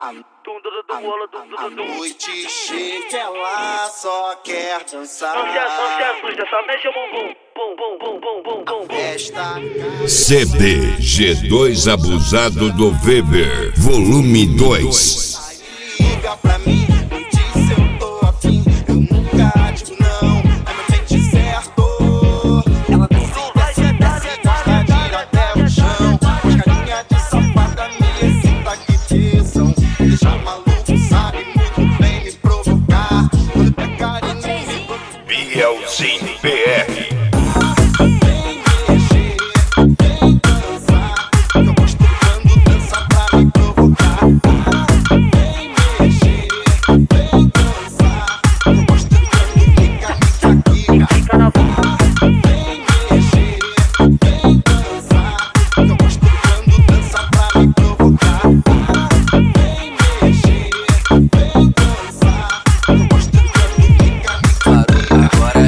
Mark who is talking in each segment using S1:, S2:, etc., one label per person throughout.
S1: A noite chega, ela só quer dançar.
S2: Não se assusta, só mexe o bumbum. Bum, bum, bum, bum, bum, bum, bum.
S1: Festa.
S3: CD G2 Abusado do Weber, volume 2.
S1: Liga pra mim, me diz se eu tô afim. Eu nunca digo não, é meu feito certo. Ela desce, gosta de ir até o chão. As carinhas de safada me excita que tesão. Deixa maluco, sabe muito bem me provocar. Quando tá carinho me
S3: Bielzinho PR.
S1: vem mexer, vem dançar. Eu gosto quando dança pra me provocar. Vem mexer, vem dançar. Eu gosto quando fica aqui.
S2: Fica na boca.
S1: Vem mexer, vem dançar. Eu gosto quando dança pra me provocar. Vem mexer, vem dançar. Eu gosto quando fica aqui.
S4: Agora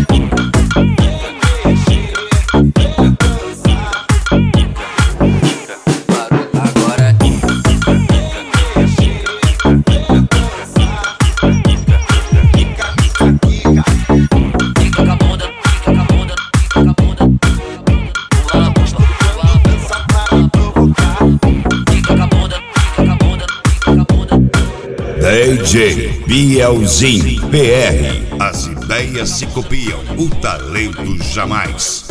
S3: DJ Bielzinho PR. As ideias se copiam, o talento jamais.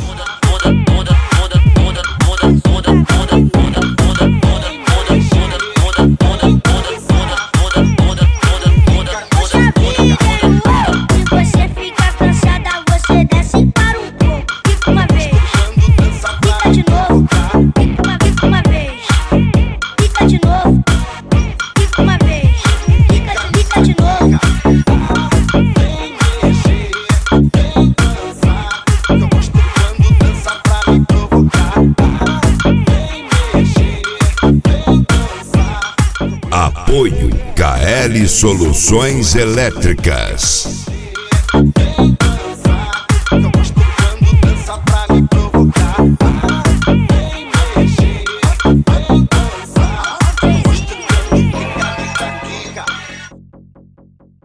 S5: Você fica cansada, você desce para um pouco. Fica uma vez, fica de novo. Fica uma vez, fica de novo. Fica uma vez, fica de novo.
S1: Vem mexer, vem dançar. Eu gosto quando dança pra me provocar. Vem mexer, vem dançar.
S3: Apoio KL Soluções Elétricas.